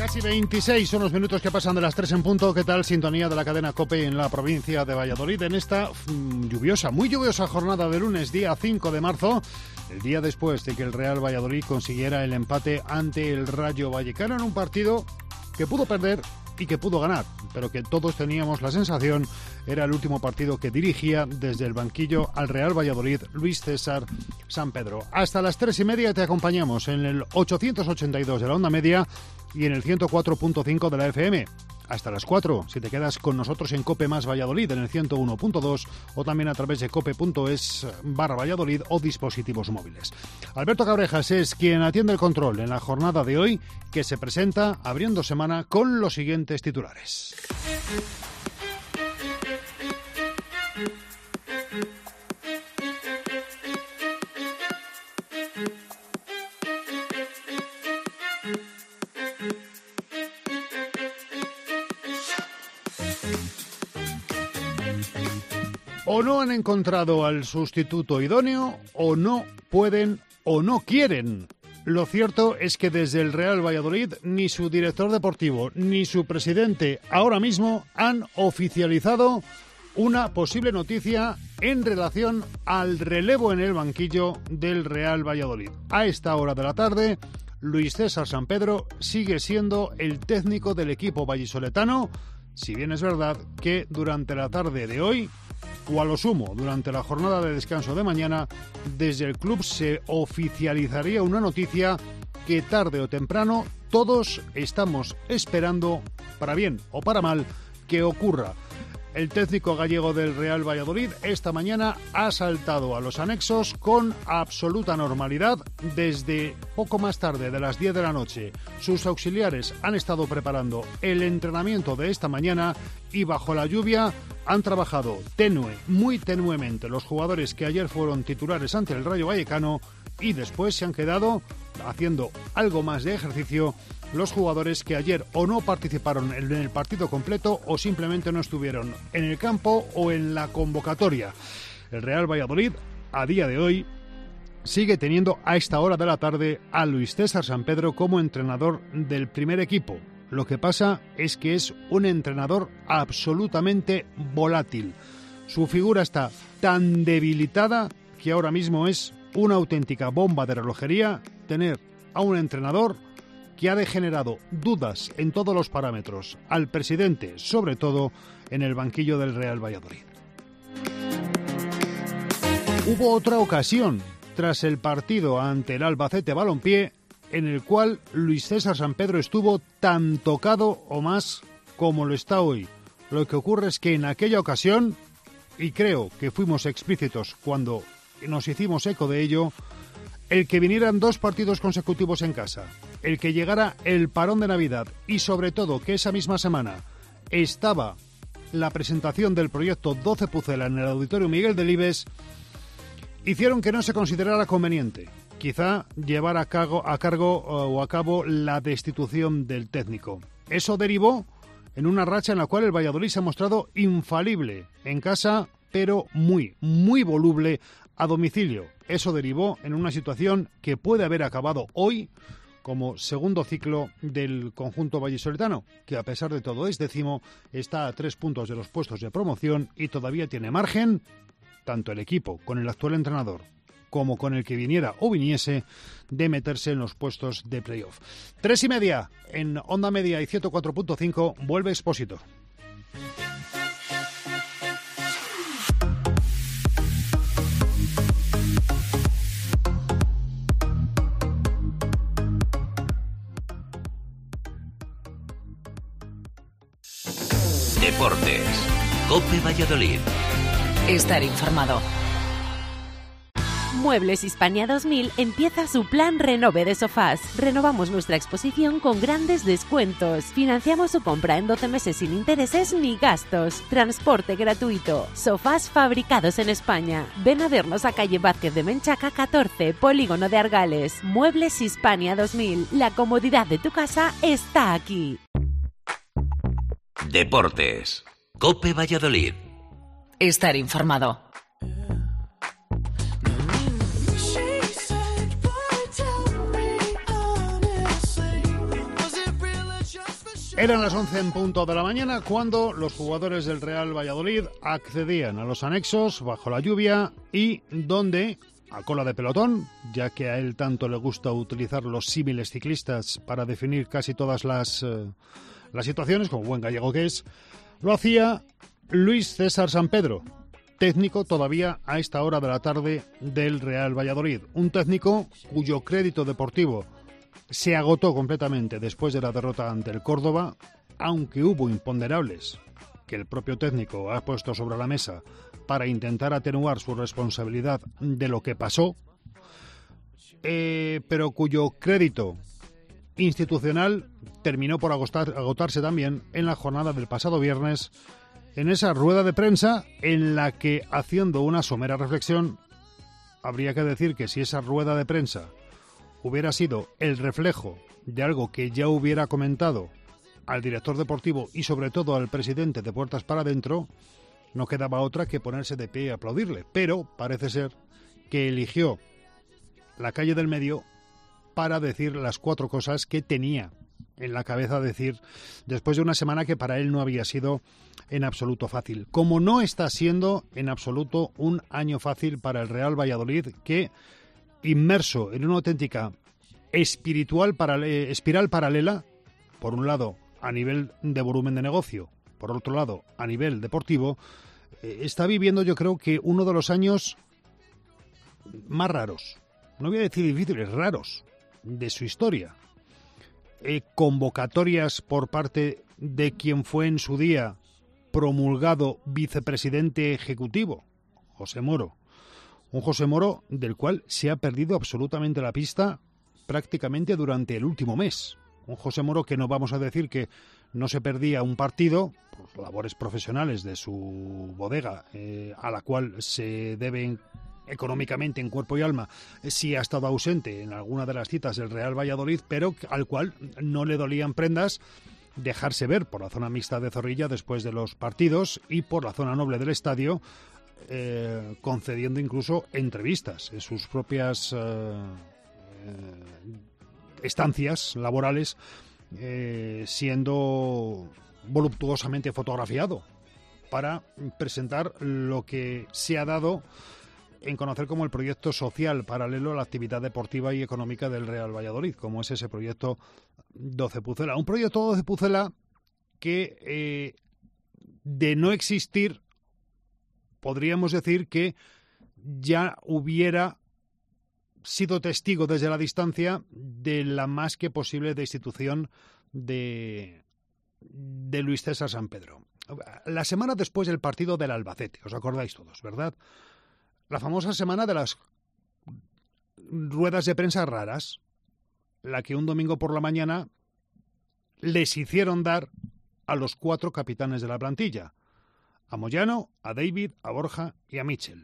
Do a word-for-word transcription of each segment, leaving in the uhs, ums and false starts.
Casi veintiséis son los minutos que pasan de las tres en punto. ¿Qué tal? Sintonía de la cadena COPE en la provincia de Valladolid en esta mmm, lluviosa, muy lluviosa jornada de lunes, día cinco de marzo, el día después de que el Real Valladolid consiguiera el empate ante el Rayo Vallecano en un partido que pudo perder y que pudo ganar, pero que todos teníamos la sensación era el último partido que dirigía desde el banquillo al Real Valladolid Luis César Sampedro. Hasta las tres y media te acompañamos en el ochocientos ochenta y dos de la onda media y en el ciento cuatro punto cinco de la F M. Hasta las cuatro, si te quedas con nosotros en COPE más Valladolid en el ciento uno punto dos o también a través de cope.es barra Valladolid o dispositivos móviles. Alberto Cabrejas es quien atiende el control en la jornada de hoy, que se presenta abriendo semana con los siguientes titulares. O no han encontrado al sustituto idóneo, o no pueden o no quieren. Lo cierto es que desde el Real Valladolid ni su director deportivo ni su presidente ahora mismo han oficializado una posible noticia en relación al relevo en el banquillo del Real Valladolid. A esta hora de la tarde, Luis César Sampedro sigue siendo el técnico del equipo vallisoletano, si bien es verdad que durante la tarde de hoy, o a lo sumo, durante la jornada de descanso de mañana, desde el club se oficializaría una noticia que tarde o temprano todos estamos esperando, para bien o para mal, que ocurra. El técnico gallego del Real Valladolid esta mañana ha saltado a los anexos con absoluta normalidad desde poco más tarde de las diez de la noche. Sus auxiliares han estado preparando el entrenamiento de esta mañana y bajo la lluvia han trabajado tenue, muy tenuemente los jugadores que ayer fueron titulares ante el Rayo Vallecano y después se han quedado haciendo algo más de ejercicio los jugadores que ayer o no participaron en el partido completo o simplemente no estuvieron en el campo o en la convocatoria. El Real Valladolid, a día de hoy, sigue teniendo a esta hora de la tarde a Luis César Sampedro como entrenador del primer equipo. Lo que pasa es que es un entrenador absolutamente volátil. Su figura está tan debilitada que ahora mismo es una auténtica bomba de relojería tener a un entrenador que ha degenerado dudas en todos los parámetros al presidente, sobre todo en el banquillo del Real Valladolid. Hubo otra ocasión tras el partido ante el Albacete Balompié en el cual Luis César Sampedro estuvo tan tocado o más como lo está hoy. Lo que ocurre es que en aquella ocasión, y creo que fuimos explícitos cuando nos hicimos eco de ello, el que vinieran dos partidos consecutivos en casa, el que llegara el parón de Navidad y sobre todo que esa misma semana estaba la presentación del proyecto doce Pucela en el Auditorio Miguel Delibes, hicieron que no se considerara conveniente quizá llevar a cargo, a cargo o a cabo la destitución del técnico. Eso derivó en una racha en la cual el Valladolid se ha mostrado infalible en casa, pero muy, muy voluble a domicilio. Eso derivó en una situación que puede haber acabado hoy como segundo ciclo del conjunto vallisoletano, que a pesar de todo es décimo, está a tres puntos de los puestos de promoción y todavía tiene margen, tanto el equipo con el actual entrenador como con el que viniera o viniese, de meterse en los puestos de playoff. Tres y media en Onda Media y ciento cuatro punto cinco, vuelve Expósito. Deportes. COPE Valladolid. Estar informado. Muebles Hispania dos mil empieza su plan Renove de sofás. Renovamos nuestra exposición con grandes descuentos. Financiamos su compra en doce meses sin intereses ni gastos. Transporte gratuito. Sofás fabricados en España. Ven a vernos a calle Vázquez de Menchaca catorce, Polígono de Argales. Muebles Hispania dos mil. La comodidad de tu casa está aquí. Deportes. COPE Valladolid. Estar informado. Eran las once en punto de la mañana cuando los jugadores del Real Valladolid accedían a los anexos bajo la lluvia y donde, a cola de pelotón, ya que a él tanto le gusta utilizar los símiles ciclistas para definir casi todas las, eh, las situaciones, como buen gallego que es, lo hacía Luis César Sampedro, técnico todavía a esta hora de la tarde del Real Valladolid. Un técnico cuyo crédito deportivo se agotó completamente después de la derrota ante el Córdoba, aunque hubo imponderables que el propio técnico ha puesto sobre la mesa para intentar atenuar su responsabilidad de lo que pasó, eh, pero cuyo crédito institucional terminó por agotar, agotarse también en la jornada del pasado viernes, en esa rueda de prensa en la que, haciendo una somera reflexión, habría que decir que si esa rueda de prensa hubiera sido el reflejo de algo que ya hubiera comentado al director deportivo y sobre todo al presidente de Puertas para Adentro, no quedaba otra que ponerse de pie y aplaudirle. Pero parece ser que eligió la calle del medio para decir las cuatro cosas que tenía en la cabeza decir después de una semana que para él no había sido en absoluto fácil. Como no está siendo en absoluto un año fácil para el Real Valladolid, que, inmerso en una auténtica espiritual parale- espiral paralela, por un lado a nivel de volumen de negocio, por otro lado a nivel deportivo, eh, está viviendo yo creo que uno de los años más raros, no voy a decir difíciles, raros, de su historia. Eh, convocatorias por parte de quien fue en su día promulgado vicepresidente ejecutivo, José Moro. Un José Moro del cual se ha perdido absolutamente la pista prácticamente durante el último mes. Un José Moro que no vamos a decir que no se perdía un partido por labores profesionales de su bodega, eh, a la cual se deben económicamente en cuerpo y alma, sí ha estado ausente en alguna de las citas del Real Valladolid, pero al cual no le dolían prendas dejarse ver por la zona mixta de Zorrilla después de los partidos y por la zona noble del estadio, eh, concediendo incluso entrevistas en sus propias eh, eh, estancias laborales, eh, siendo voluptuosamente fotografiado para presentar lo que se ha dado en conocer como el proyecto social paralelo a la actividad deportiva y económica del Real Valladolid, como es ese proyecto doce Pucela. Un proyecto doce Pucela que, eh, de no existir, podríamos decir que ya hubiera sido testigo desde la distancia de la más que posible destitución de, de Luis César Sampedro. La semana después del partido del Albacete, os acordáis todos, ¿verdad? La famosa semana de las ruedas de prensa raras, la que un domingo por la mañana les hicieron dar a los cuatro capitanes de la plantilla, a Moyano, a David, a Borja y a Michel.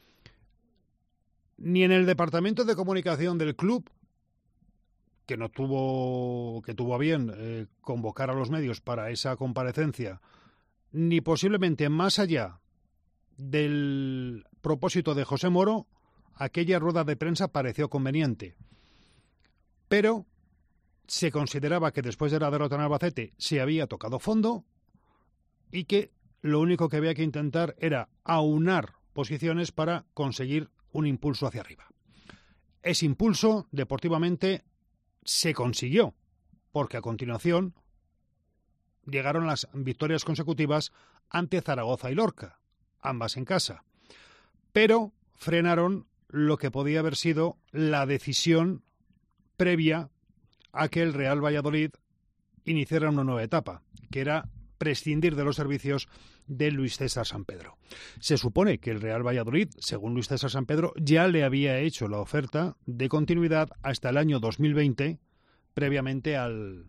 Ni en el departamento de comunicación del club, que no tuvo, que tuvo a bien eh, convocar a los medios para esa comparecencia, ni posiblemente más allá del propósito de José Moro, aquella rueda de prensa pareció conveniente. Pero se consideraba que después de la derrota en Albacete se había tocado fondo y que lo único que había que intentar era aunar posiciones para conseguir un impulso hacia arriba. Ese impulso, deportivamente, se consiguió, porque a continuación llegaron las victorias consecutivas ante Zaragoza y Lorca, ambas en casa, pero frenaron lo que podía haber sido la decisión previa a que el Real Valladolid iniciara una nueva etapa, que era prescindir de los servicios de Luis César Sampedro. Se supone que el Real Valladolid, según Luis César Sampedro, ya le había hecho la oferta de continuidad hasta el año dos mil veinte, previamente al,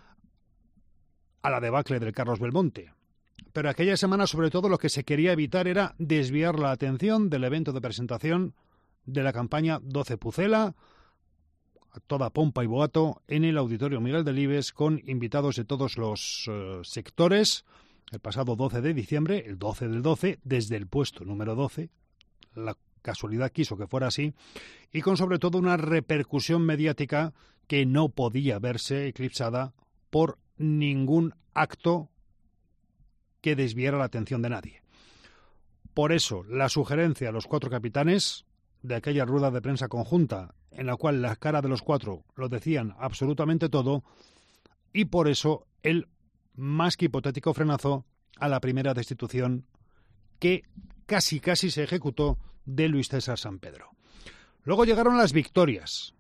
a la debacle del Carlos Belmonte. Pero aquella semana, sobre todo, lo que se quería evitar era desviar la atención del evento de presentación de la campaña doce Pucela, a toda pompa y boato, en el Auditorio Miguel Delibes, con invitados de todos los uh, sectores, el pasado doce de diciembre, el doce del doce, desde el puesto número doce, la casualidad quiso que fuera así, y con sobre todo una repercusión mediática que no podía verse eclipsada por ningún acto que desviara la atención de nadie. Por eso, la sugerencia a los cuatro capitanes de aquella rueda de prensa conjunta, en la cual la cara de los cuatro lo decían absolutamente todo, y por eso el más que hipotético frenazo a la primera destitución que casi casi se ejecutó de Luis César Sampedro. Luego llegaron las victorias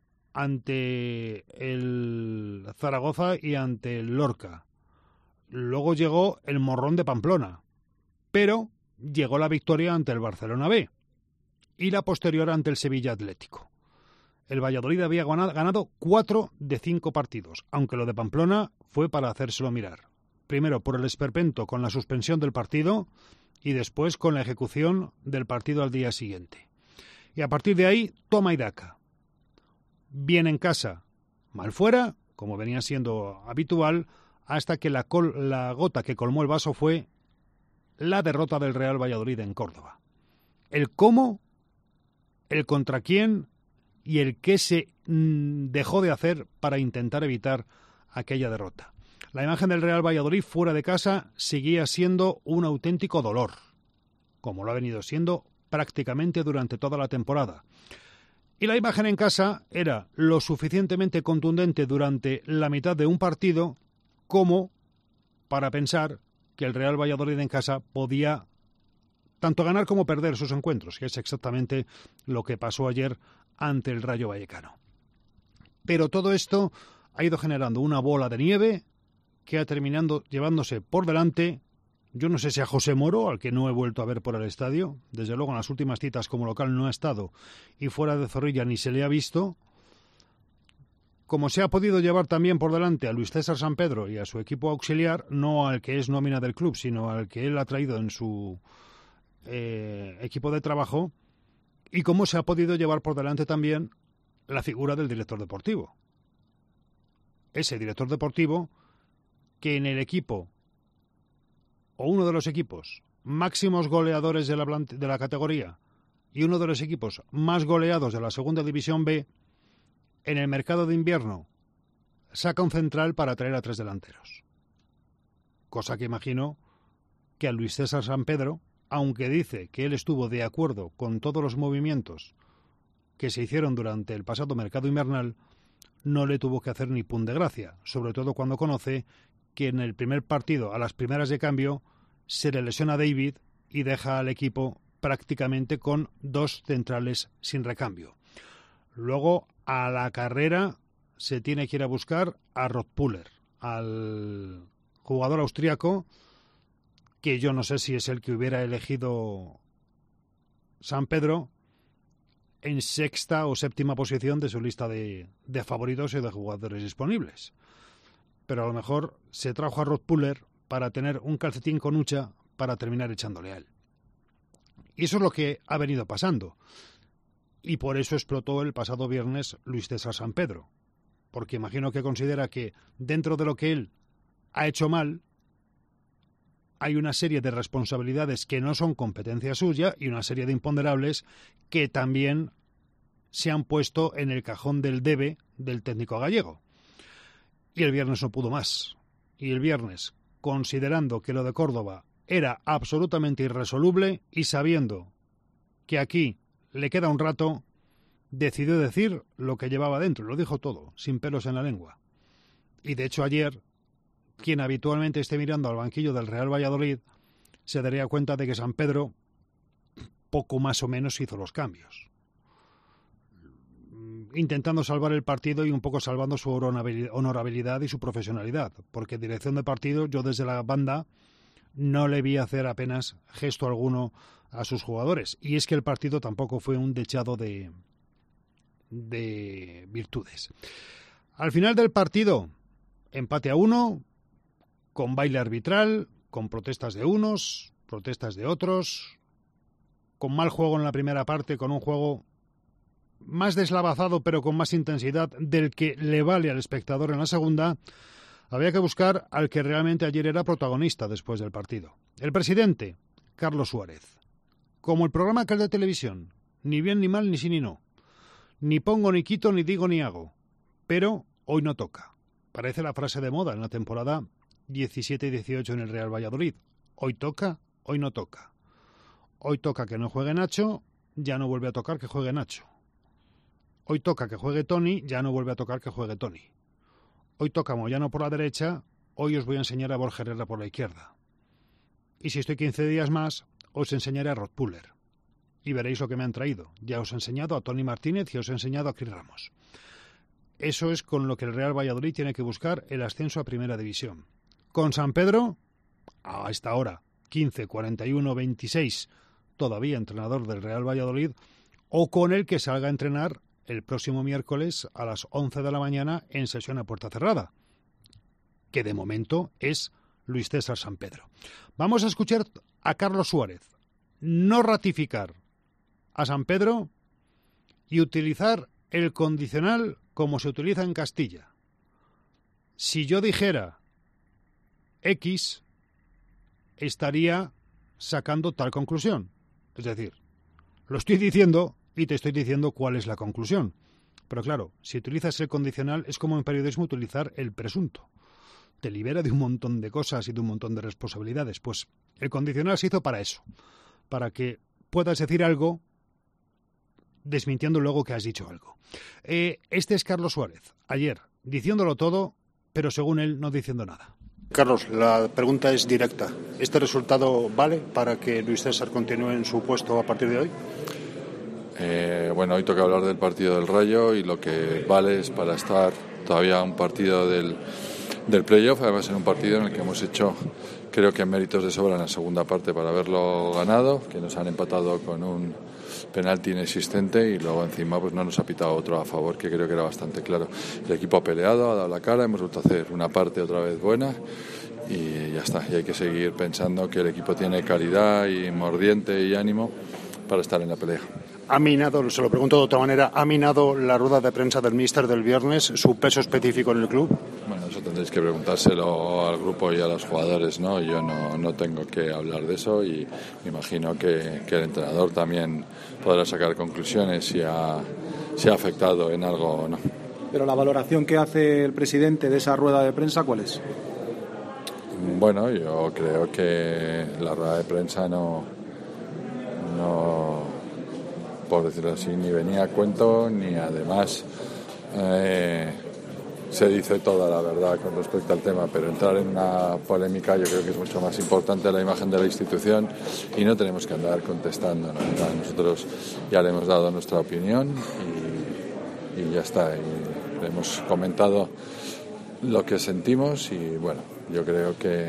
ante el Zaragoza y ante el Lorca. Luego llegó el morrón de Pamplona, pero llegó la victoria ante el Barcelona B y la posterior ante el Sevilla Atlético. El Valladolid había ganado cuatro de cinco partidos, aunque lo de Pamplona fue para hacérselo mirar. Primero por el esperpento con la suspensión del partido y después con la ejecución del partido al día siguiente. Y a partir de ahí, toma y daca. Bien en casa, mal fuera, como venía siendo habitual, hasta que la, col- la gota que colmó el vaso fue la derrota del Real Valladolid en Córdoba. El cómo, el contra quién y el qué se mmm, dejó de hacer para intentar evitar aquella derrota. La imagen del Real Valladolid fuera de casa seguía siendo un auténtico dolor, como lo ha venido siendo prácticamente durante toda la temporada. Y la imagen en casa era lo suficientemente contundente durante la mitad de un partido como para pensar que el Real Valladolid en casa podía tanto ganar como perder sus encuentros, que es exactamente lo que pasó ayer ante el Rayo Vallecano. Pero todo esto ha ido generando una bola de nieve que ha terminado llevándose por delante, yo no sé si a José Moro, al que no he vuelto a ver por el estadio, desde luego en las últimas citas como local no ha estado, y fuera de Zorrilla ni se le ha visto, como se ha podido llevar también por delante a Luis César Sampedro y a su equipo auxiliar, no al que es nómina del club, sino al que él ha traído en su eh, equipo de trabajo, y cómo se ha podido llevar por delante también la figura del director deportivo. Ese director deportivo que en el equipo, o uno de los equipos máximos goleadores de la, de la categoría y uno de los equipos más goleados de la segunda división B, en el mercado de invierno saca un central para traer a tres delanteros. Cosa que imagino que a Luis César Sampedro, aunque dice que él estuvo de acuerdo con todos los movimientos que se hicieron durante el pasado mercado invernal, no le tuvo que hacer ni pun de gracia, sobre todo cuando conoce que en el primer partido, a las primeras de cambio, se le lesiona a David y deja al equipo prácticamente con dos centrales sin recambio. Luego, a la carrera, se tiene que ir a buscar a Rothpuller, al jugador austriaco, que yo no sé si es el que hubiera elegido Sampedro en sexta o séptima posición de su lista de, de favoritos y de jugadores disponibles. Pero a lo mejor se trajo a Rothpuller para tener un calcetín con hucha para terminar echándole a él. Y eso es lo que ha venido pasando. Y por eso explotó el pasado viernes Luis César Sampedro. Porque imagino que considera que dentro de lo que él ha hecho mal, hay una serie de responsabilidades que no son competencia suya y una serie de imponderables que también se han puesto en el cajón del debe del técnico gallego. Y el viernes no pudo más. Y el viernes, considerando que lo de Córdoba era absolutamente irresoluble y sabiendo que aquí le queda un rato, decidió decir lo que llevaba dentro. Lo dijo todo, sin pelos en la lengua. Y de hecho ayer, quien habitualmente esté mirando al banquillo del Real Valladolid, se daría cuenta de que Sampedro poco más o menos hizo los cambios, intentando salvar el partido y un poco salvando su honorabilidad y su profesionalidad, porque en dirección de partido yo desde la banda no le vi hacer apenas gesto alguno a sus jugadores, y es que el partido tampoco fue un dechado de, de virtudes. Al final del partido, empate a uno, con baile arbitral, con protestas de unos, protestas de otros, con mal juego en la primera parte, con un juego más deslavazado pero con más intensidad del que le vale al espectador en la segunda. Había que buscar al que realmente ayer era protagonista después del partido. El presidente, Carlos Suárez. Como el programa que es de televisión, ni bien ni mal, ni sí ni no. Ni pongo ni quito, ni digo ni hago. Pero hoy no toca. parece la frase de moda en la temporada diecisiete y dieciocho en el Real Valladolid. Hoy toca, hoy no toca. Hoy toca que no juegue Nacho, ya no vuelve a tocar que juegue Nacho. Hoy toca que juegue Toni, ya no vuelve a tocar que juegue Toni. Hoy toca Moyano por la derecha, hoy os voy a enseñar a Borja Herrera por la izquierda. Y si estoy quince días más, os enseñaré a Rod Puller. Y veréis lo que me han traído. Ya os he enseñado a Toni Martínez y os he enseñado a Cris Ramos. Eso es con lo que el Real Valladolid tiene que buscar el ascenso a Primera División. Con San Pedro, a esta hora, quince, cuarenta y uno, veintiséis, todavía entrenador del Real Valladolid, o con el que salga a entrenar el próximo miércoles a las once de la mañana en sesión a puerta cerrada, que de momento es Luis César San Pedro. Vamos a escuchar a Carlos Suárez no ratificar a San Pedro y utilizar el condicional como se utiliza en Castilla. Si yo dijera X, estaría sacando tal conclusión. Es decir, lo estoy diciendo y te estoy diciendo cuál es la conclusión. Pero claro, si utilizas el condicional es como en periodismo utilizar el presunto. Te libera de un montón de cosas y de un montón de responsabilidades. Pues el condicional se hizo para eso, para que puedas decir algo desmintiendo luego que has dicho algo. Eh, este es Carlos Suárez, ayer, diciéndolo todo, pero según él no diciendo nada. Carlos, la pregunta es directa. ¿Este resultado vale para que Luis César continúe en su puesto a partir de hoy? Eh, bueno, hoy toca hablar del partido del Rayo y lo que vale es para estar todavía un partido del, del playoff, además en un partido en el que hemos hecho, creo que méritos de sobra en la segunda parte para haberlo ganado, que nos han empatado con un penalti inexistente y luego encima pues no nos ha pitado otro a favor, que creo que era bastante claro. El equipo ha peleado, ha dado la cara, hemos vuelto a hacer una parte otra vez buena y ya está. Y hay que seguir pensando que el equipo tiene calidad y mordiente y ánimo para estar en la pelea. ¿Ha minado, se lo pregunto de otra manera, ha minado la rueda de prensa del míster del viernes su peso específico en el club? Bueno, eso tendréis que preguntárselo al grupo y a los jugadores, ¿no? Yo no, no tengo que hablar de eso y me imagino que, que el entrenador también podrá sacar conclusiones si ha, si ha afectado en algo o no. Pero la valoración que hace el presidente de esa rueda de prensa, ¿cuál es? Bueno, yo creo que la rueda de prensa no... no por decirlo así, ni venía a cuento, ni además eh, se dice toda la verdad con respecto al tema, pero entrar en una polémica yo creo que es mucho más importante la imagen de la institución y no tenemos que andar contestando, ¿no? Nosotros ya le hemos dado nuestra opinión y, y ya está, y le hemos comentado lo que sentimos y bueno, yo creo que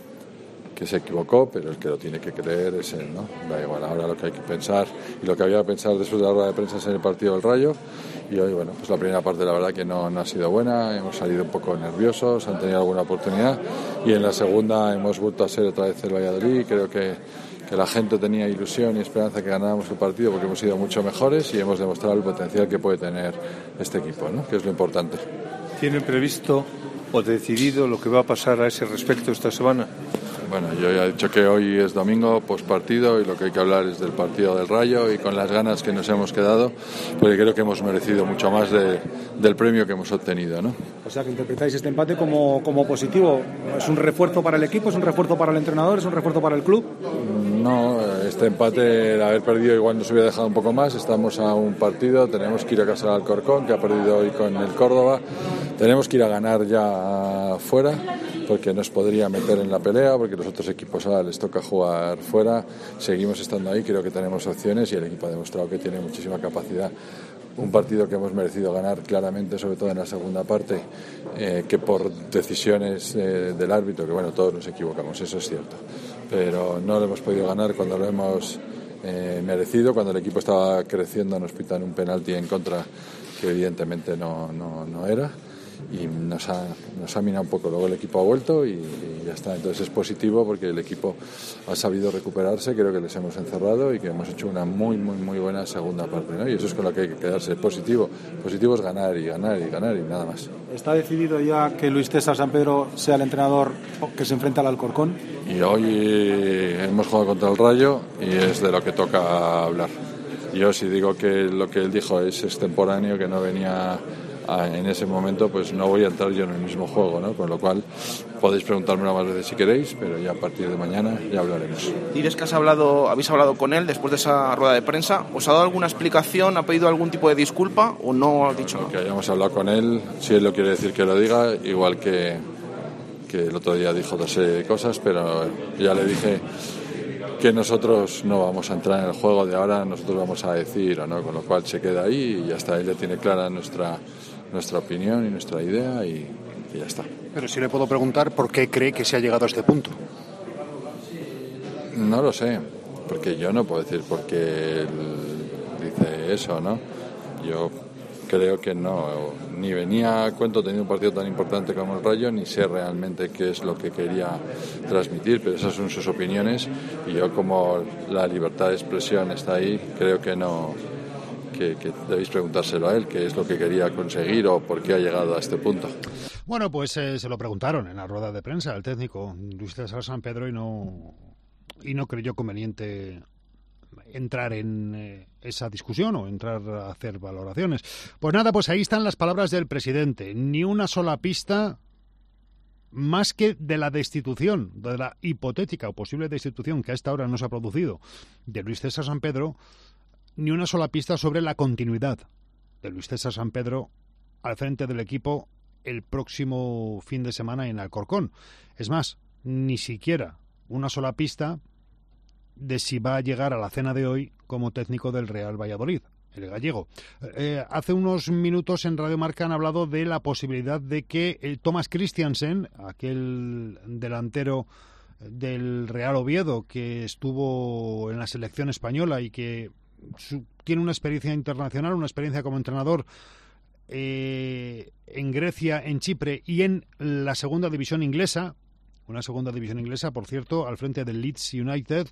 que se equivocó, pero el que lo tiene que creer es él, ¿no? Da igual, ahora lo que hay que pensar y lo que había que pensar después de la rueda de prensa es en el partido del Rayo y hoy, bueno, pues la primera parte la verdad que no, no ha sido buena, hemos salido un poco nerviosos, han tenido alguna oportunidad y en la segunda hemos vuelto a ser otra vez el Valladolid y creo que, que la gente tenía ilusión y esperanza que ganáramos el partido porque hemos sido mucho mejores y hemos demostrado el potencial que puede tener este equipo, ¿no? Que es lo importante. ¿Tienen previsto o decidido lo que va a pasar a ese respecto esta semana? Bueno, yo ya he dicho que hoy es domingo, postpartido, y lo que hay que hablar es del partido del Rayo y con las ganas que nos hemos quedado, porque creo que hemos merecido mucho más de, del premio que hemos obtenido, ¿no? O sea, que interpretáis este empate como, como positivo. ¿Es un refuerzo para el equipo, es un refuerzo para el entrenador, es un refuerzo para el club? No, este empate, el haber perdido igual nos hubiera dejado un poco más. Estamos a un partido, tenemos que ir a casa al Alcorcón, que ha perdido hoy con el Córdoba. Tenemos que ir a ganar ya fuera, porque nos podría meter en la pelea, porque los otros equipos ahora les toca jugar fuera. Seguimos estando ahí, creo que tenemos opciones y el equipo ha demostrado que tiene muchísima capacidad. Un partido que hemos merecido ganar claramente, sobre todo en la segunda parte, eh, que por decisiones eh, del árbitro, que bueno, todos nos equivocamos, eso es cierto, pero no lo hemos podido ganar cuando lo hemos eh, merecido. Cuando el equipo estaba creciendo nos pitan un penalti en contra que evidentemente no, no, no era y nos ha, nos ha minado un poco. Luego el equipo ha vuelto y, y ya está. Entonces es positivo porque el equipo ha sabido recuperarse, creo que les hemos encerrado y que hemos hecho una muy, muy, muy buena segunda parte, ¿no? Y eso es con lo que hay que quedarse. Positivo. Positivo es ganar y ganar y ganar y nada más. ¿Está decidido ya que Luis César San Pedro sea el entrenador que se enfrenta al Alcorcón? Y hoy hemos jugado contra el Rayo y es de lo que toca hablar. Yo sí digo que lo que él dijo es extemporáneo, que no venía a, en ese momento pues no voy a entrar yo en el mismo juego, ¿no? Con lo cual podéis preguntármelo más veces si queréis, pero ya a partir de mañana ya hablaremos. Dices que has hablado, habéis hablado con él después de esa rueda de prensa. ¿Os ha dado alguna explicación? ¿Ha pedido algún tipo de disculpa o no ha dicho nada? Que hayamos hablado con él, si él lo quiere decir que lo diga, igual que, que el otro día dijo otra serie de cosas, pero ya le dije que nosotros no vamos a entrar en el juego de ahora, nosotros vamos a decir o no, con lo cual se queda ahí y ya está, él ya tiene clara nuestra, nuestra opinión y nuestra idea y, y ya está. Pero si le puedo preguntar por qué cree que se ha llegado a este punto. No lo sé, porque yo no puedo decir por qué él dice eso, ¿no? Yo creo que no, ni venía a cuento teniendo un partido tan importante como el Rayo, ni sé realmente qué es lo que quería transmitir, pero esas son sus opiniones y yo, como la libertad de expresión está ahí, creo que no, que, que debéis preguntárselo a él, qué es lo que quería conseguir o por qué ha llegado a este punto. Bueno, pues eh, se lo preguntaron en la rueda de prensa al técnico Luis César Sampedro y no, y no creyó conveniente entrar en eh, esa discusión o entrar a hacer valoraciones. Pues nada, pues ahí están las palabras del presidente. Ni una sola pista más que de la destitución, de la hipotética o posible destitución que a esta hora no se ha producido de Luis César Sampedro, ni una sola pista sobre la continuidad de Luis César Sampedro al frente del equipo el próximo fin de semana en Alcorcón. Es más, ni siquiera una sola pista de si va a llegar a la cena de hoy como técnico del Real Valladolid, el gallego. Eh, hace unos minutos en Radio Marca han hablado de la posibilidad de que el Thomas Christiansen, aquel delantero del Real Oviedo que estuvo en la selección española y que su, tiene una experiencia internacional, una experiencia como entrenador eh, en Grecia, en Chipre y en la segunda división inglesa, una segunda división inglesa, por cierto, al frente del Leeds United,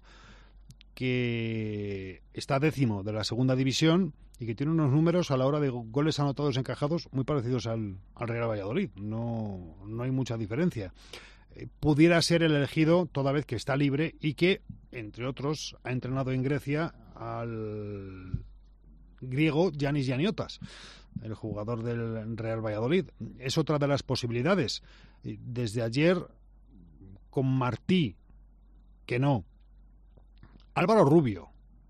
que está décimo de la segunda división y que tiene unos números a la hora de goles anotados encajados muy parecidos al, al Real Valladolid. No, no hay mucha diferencia. Eh, pudiera ser el elegido toda vez que está libre y que, entre otros, ha entrenado en Grecia al griego Giannis Gianniotas, el jugador del Real Valladolid. Es otra de las posibilidades. Desde ayer, con Martí, que no. Álvaro Rubio,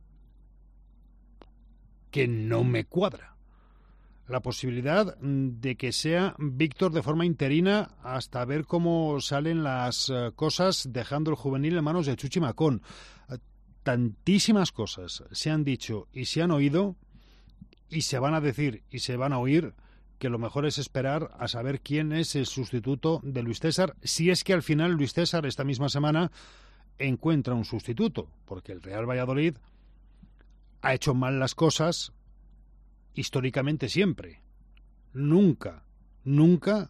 que no me cuadra. La posibilidad de que sea Víctor de forma interina hasta ver cómo salen las cosas, dejando el juvenil en manos de Chuchi Macón. Tantísimas cosas se han dicho y se han oído y se van a decir y se van a oír que lo mejor es esperar a saber quién es el sustituto de Luis César, si es que al final Luis César esta misma semana encuentra un sustituto, porque el Real Valladolid ha hecho mal las cosas históricamente siempre. Nunca, nunca,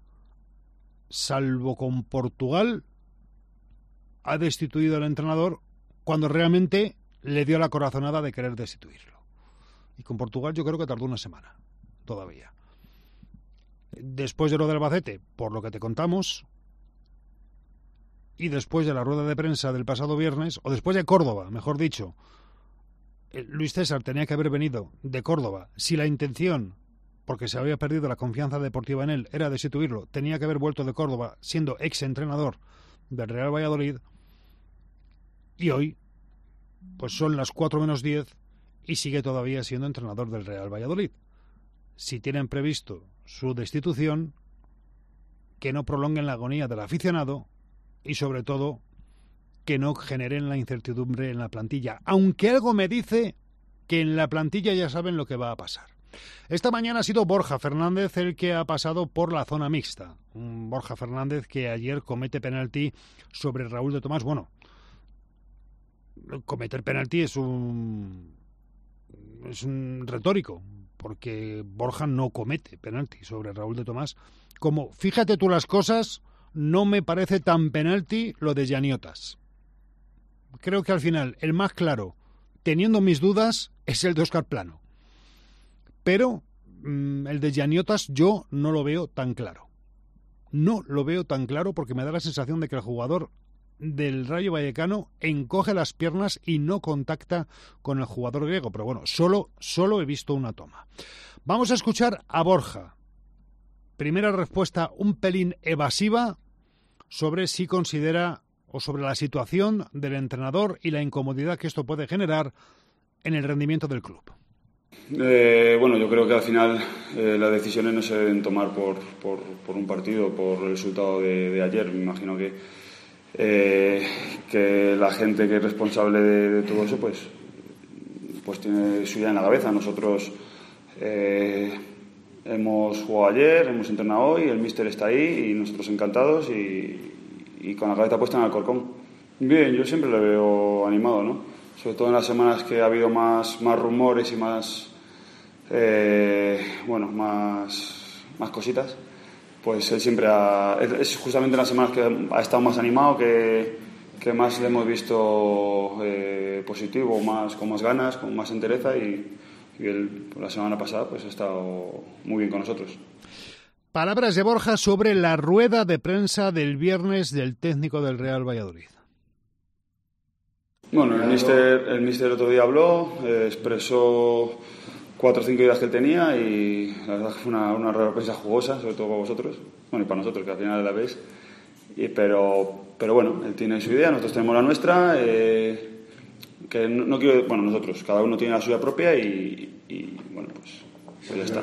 salvo con Portugal, ha destituido al entrenador cuando realmente le dio la corazonada de querer destituirlo. Y con Portugal yo creo que tardó una semana, todavía. Después de lo del Albacete, por lo que te contamos, y después de la rueda de prensa del pasado viernes, o después de Córdoba, mejor dicho, Luis César tenía que haber venido de Córdoba. Si la intención, porque se había perdido la confianza deportiva en él, era destituirlo, tenía que haber vuelto de Córdoba siendo ex entrenador del Real Valladolid. Y hoy, pues son las cuatro menos diez y sigue todavía siendo entrenador del Real Valladolid. Si tienen previsto su destitución, que no prolonguen la agonía del aficionado y, sobre todo, que no generen la incertidumbre en la plantilla. Aunque algo me dice que en la plantilla ya saben lo que va a pasar. Esta mañana ha sido Borja Fernández el que ha pasado por la zona mixta. Un Borja Fernández que ayer comete penalti sobre Raúl de Tomás. Bueno, cometer penalti es un, es un retórico, porque Borja no comete penalti sobre Raúl de Tomás. Como, fíjate tú las cosas, no me parece tan penalti lo de Gianniotas. Creo que al final el más claro, teniendo mis dudas, es el de Óscar Plano. Pero mmm, el de Gianniotas yo no lo veo tan claro. No lo veo tan claro porque me da la sensación de que el jugador del Rayo Vallecano encoge las piernas y no contacta con el jugador griego. Pero bueno, solo, solo he visto una toma. Vamos a escuchar a Borja primera respuesta un pelín evasiva sobre si considera o sobre la situación del entrenador y la incomodidad que esto puede generar en el rendimiento del club. Eh, bueno, yo creo que al final eh, las decisiones no se deben tomar por, por, por un partido, por el resultado de, de ayer. Me imagino que, eh, que la gente que es responsable de, de todo eso pues, pues tiene su idea en la cabeza. Nosotros eh, hemos jugado ayer, hemos entrenado hoy, el míster está ahí y nosotros encantados y, y con la cabeza puesta en Alcorcón. Bien, yo siempre le veo animado, ¿no? Sobre todo en las semanas que ha habido más, más rumores y más, eh, bueno, más, más cositas, pues él siempre ha, es justamente en las semanas que ha estado más animado, que, que más le hemos visto eh, positivo, más, con más ganas, con más entereza y, y él la semana pasada pues ha estado muy bien con nosotros. Palabras de Borja sobre la rueda de prensa del viernes del técnico del Real Valladolid. Bueno, el míster el míster otro día habló, eh, expresó cuatro o cinco ideas que él tenía y la verdad que fue una, una rueda de prensa jugosa, sobre todo para vosotros, bueno, y para nosotros, que al final la veis. Y, pero, pero bueno, él tiene su idea, nosotros tenemos la nuestra, eh, que no, no quiero, bueno, nosotros, cada uno tiene la suya propia y, y bueno, pues, pues ya está.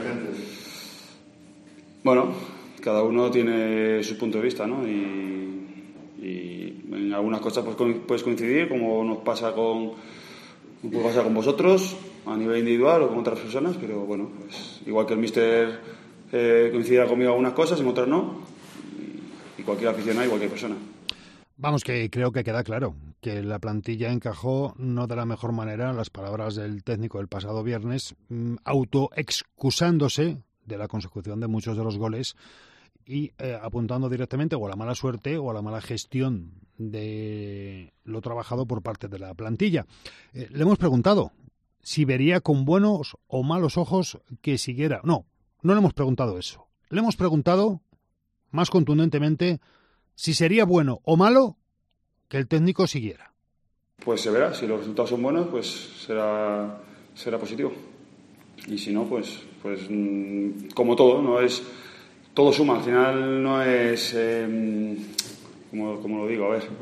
Bueno, cada uno tiene su punto de vista, ¿no? Y, y en algunas cosas pues puedes coincidir, como nos pasa con puede pasar con vosotros a nivel individual o con otras personas, pero bueno, pues igual que el míster eh, coincida conmigo en algunas cosas, en otras no, y, y cualquier aficionado y cualquier persona. Vamos, que creo que queda claro que la plantilla encajó no de la mejor manera las palabras del técnico del pasado viernes, autoexcusándose de la consecución de muchos de los goles y eh, apuntando directamente o a la mala suerte o a la mala gestión de lo trabajado por parte de la plantilla. Eh, le hemos preguntado si vería con buenos o malos ojos que siguiera. No, no le hemos preguntado eso. Le hemos preguntado más contundentemente si sería bueno o malo que el técnico siguiera. Pues se verá, si los resultados son buenos, pues será, será positivo. Y si no, pues, pues como todo, no es... Todo suma, al final no es, eh, como, como lo digo, a ver,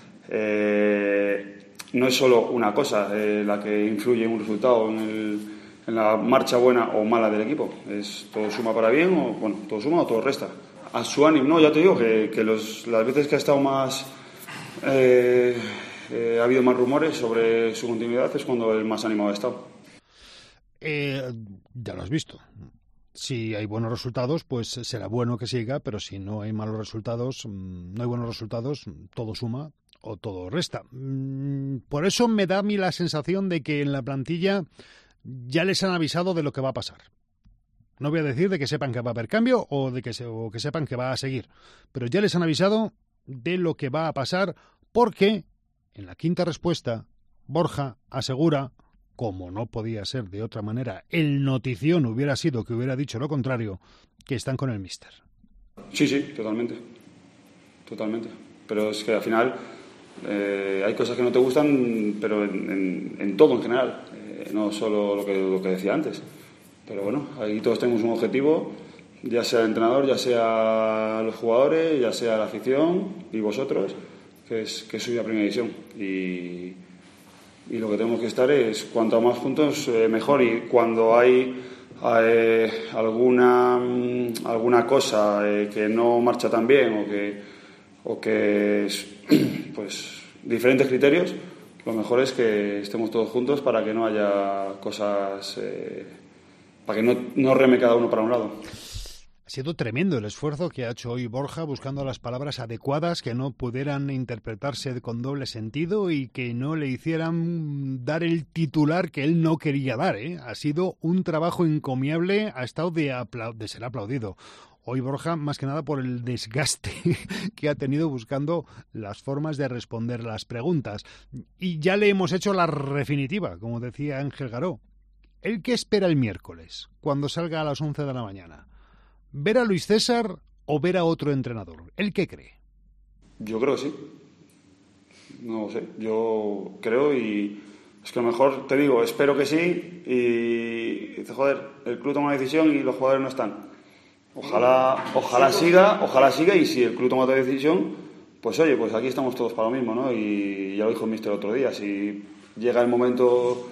eh, no es solo una cosa eh, la que influye en un resultado, en, el, en la marcha buena o mala del equipo. Es todo suma para bien o, bueno, todo suma o todo resta. A su ánimo, no, ya te digo que, que los, las veces que ha estado más, eh, eh, ha habido más rumores sobre su continuidad es cuando el más animado ha estado. Eh, ya lo has visto. Si hay buenos resultados, pues será bueno que siga, pero si no hay malos resultados, no hay buenos resultados, todo suma o todo resta. Por eso me da a mí la sensación de que en la plantilla ya les han avisado de lo que va a pasar. No voy a decir de que sepan que va a haber cambio o de que, se, o que sepan que va a seguir, pero ya les han avisado de lo que va a pasar porque en la quinta respuesta Borja asegura, como no podía ser de otra manera, el notición hubiera sido que hubiera dicho lo contrario, que están con el míster. Sí, sí, totalmente. Totalmente. Pero es que al final eh, hay cosas que no te gustan, pero en, en, en todo en general, eh, no solo lo que, lo que decía antes. Pero bueno, ahí todos tenemos un objetivo, ya sea el entrenador, ya sea los jugadores, ya sea la afición y vosotros, que es, que es subir a primera división. Y... Y lo que tenemos que estar es, cuanto más juntos, eh, mejor. Y cuando hay eh, alguna, alguna cosa eh, que no marcha tan bien o que, o que es, pues, diferentes criterios, lo mejor es que estemos todos juntos para que no haya cosas, eh, para que no, no reme cada uno para un lado. Ha sido tremendo el esfuerzo que ha hecho hoy Borja buscando las palabras adecuadas que no pudieran interpretarse con doble sentido y que no le hicieran dar el titular que él no quería dar, ¿eh? Ha sido un trabajo encomiable, ha estado de, apla- de ser aplaudido. Hoy Borja, más que nada por el desgaste que ha tenido buscando las formas de responder las preguntas. Y ya le hemos hecho la definitiva, como decía Ángel Garó. ¿El qué espera el miércoles, cuando salga a las once de la mañana? ¿Ver a Luis César o ver a otro entrenador? ¿El qué cree? Yo creo que sí. No lo sé. Yo creo y es que a lo mejor te digo, espero que sí y dice, joder, el club toma una decisión y los jugadores no están. Ojalá, ojalá siga, ojalá siga y si el club toma otra decisión, pues oye, pues aquí estamos todos para lo mismo, ¿no? Y ya lo dijo el míster el otro día, si llega el momento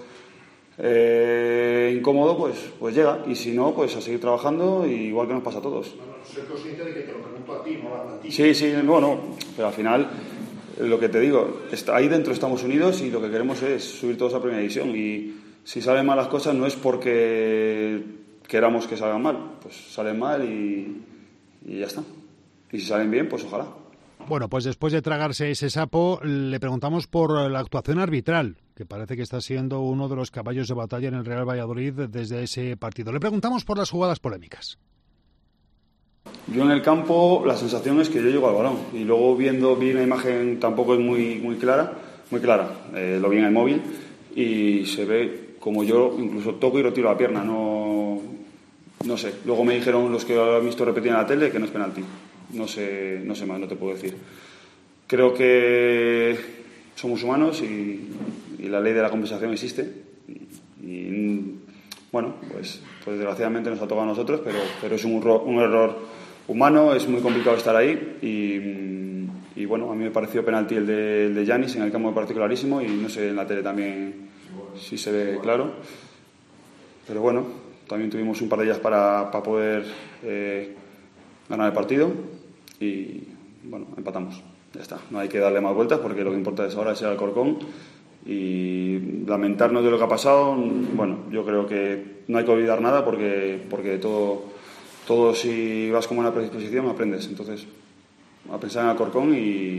eh, incómodo, pues, pues llega, y si no, pues a seguir trabajando, y igual que nos pasa a todos. No, no, soy consciente de que te lo pregunto a ti, no a ti. Sí, sí, bueno, pero al final, lo que te digo, está, ahí dentro estamos unidos y lo que queremos es subir todos a primera división, y si salen mal las cosas no es porque queramos que salgan mal, pues salen mal y, y ya está. Y si salen bien, pues ojalá. Bueno, pues después de tragarse ese sapo, le preguntamos por la actuación arbitral, que parece que está siendo uno de los caballos de batalla en el Real Valladolid desde ese partido. Le preguntamos por las jugadas polémicas. Yo en el campo la sensación es que yo llego al balón y luego viendo, vi una imagen tampoco es muy, muy clara, muy clara, eh, lo vi en el móvil y se ve como yo incluso toco y retiro la pierna, no, no sé. Luego me dijeron los que lo han visto repetir en la tele que no es penalti. No sé, no sé más, no te puedo decir. Creo que somos humanos y, y la ley de la compensación existe. Y, y bueno, pues, pues desgraciadamente nos ha tocado a nosotros, pero, pero es un, un error humano, es muy complicado estar ahí. Y, y bueno, a mí me pareció penalti el de, el de Yanis, en el campo me pareció clarísimo y no sé en la tele también si se ve claro. Pero bueno, también tuvimos un par de días para, para poder eh, ganar el partido. Y bueno, empatamos, ya está, no hay que darle más vueltas porque lo que importa es ahora es el Alcorcón y lamentarnos de lo que ha pasado. Bueno, yo creo que no hay que olvidar nada porque, porque todo, todo si vas como una predisposición aprendes, entonces a pensar en Alcorcón y,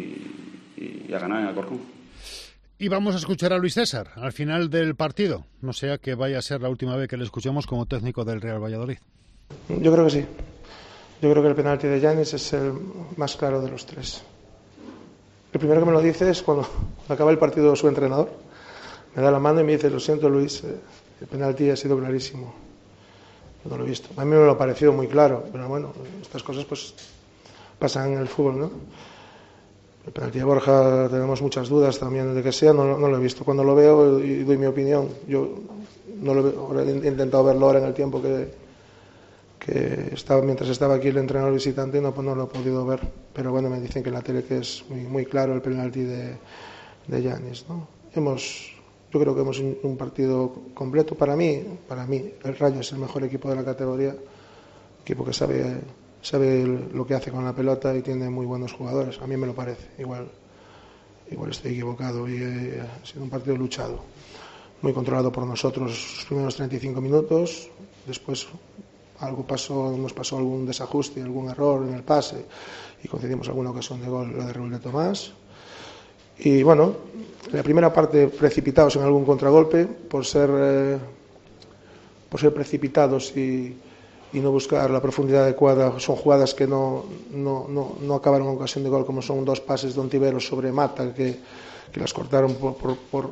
y, y a ganar en Alcorcón. Y vamos a escuchar a Luis César al final del partido, no sea que vaya a ser la última vez que le escuchemos como técnico del Real Valladolid. Yo creo que sí. Yo creo que el penalti de Yanis es el más claro de los tres. El primero que me lo dice es cuando acaba el partido su entrenador. Me da la mano y me dice, lo siento Luis, el penalti ha sido clarísimo. Yo no lo he visto. A mí me lo ha parecido muy claro, pero bueno, estas cosas pues pasan en el fútbol, ¿no? El penalti de Borja tenemos muchas dudas también de que sea, no, no lo he visto. Cuando lo veo y doy mi opinión, yo no lo veo, he intentado verlo ahora en el tiempo que... que estaba, mientras estaba aquí el entrenador visitante no, pues no lo he podido ver, pero bueno, me dicen que en la tele que es muy, muy claro el penalti de, de Yanis, ¿no? Hemos, yo creo que hemos un, un partido completo. Para mí, para mí el Rayo es el mejor equipo de la categoría, equipo que sabe, sabe lo que hace con la pelota y tiene muy buenos jugadores, a mí me lo parece, igual, igual estoy equivocado y eh, ha sido un partido luchado, muy controlado por nosotros los primeros treinta y cinco minutos, después algo pasó, nos pasó algún desajuste, algún error en el pase y concedimos alguna ocasión de gol, la de Raúl de Tomás. Y bueno, en la primera parte precipitados en algún contragolpe por ser eh, por ser precipitados y, y no buscar la profundidad adecuada. Son jugadas que no, no, no, no acabaron en ocasión de gol, como son dos pases de Ontiveros sobre Mata que, que las cortaron por, por, por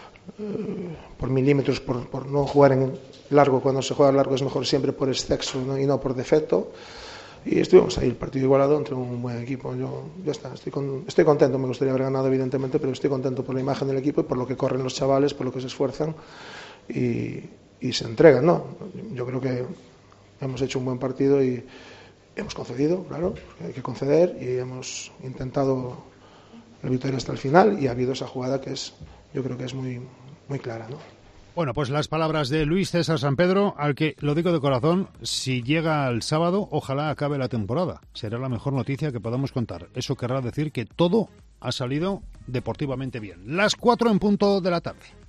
por milímetros, por, por no jugar en largo. Cuando se juega largo es mejor siempre por exceso, ¿no? Y no por defecto. Y estuvimos ahí, el partido igualado entre un buen equipo. Yo ya está, estoy, con, estoy contento, me gustaría haber ganado evidentemente, pero estoy contento por la imagen del equipo y por lo que corren los chavales, por lo que se esfuerzan y, y se entregan, ¿no? Yo creo que hemos hecho un buen partido y hemos concedido, claro, hay que conceder, y hemos intentado la victoria hasta el final y ha habido esa jugada que es, yo creo que es muy, muy clara, ¿no? Bueno, pues las palabras de Luis César Sampedro, al que, lo digo de corazón, si llega el sábado, ojalá acabe la temporada. Será la mejor noticia que podamos contar. Eso querrá decir que todo ha salido deportivamente bien. Las cuatro en punto de la tarde.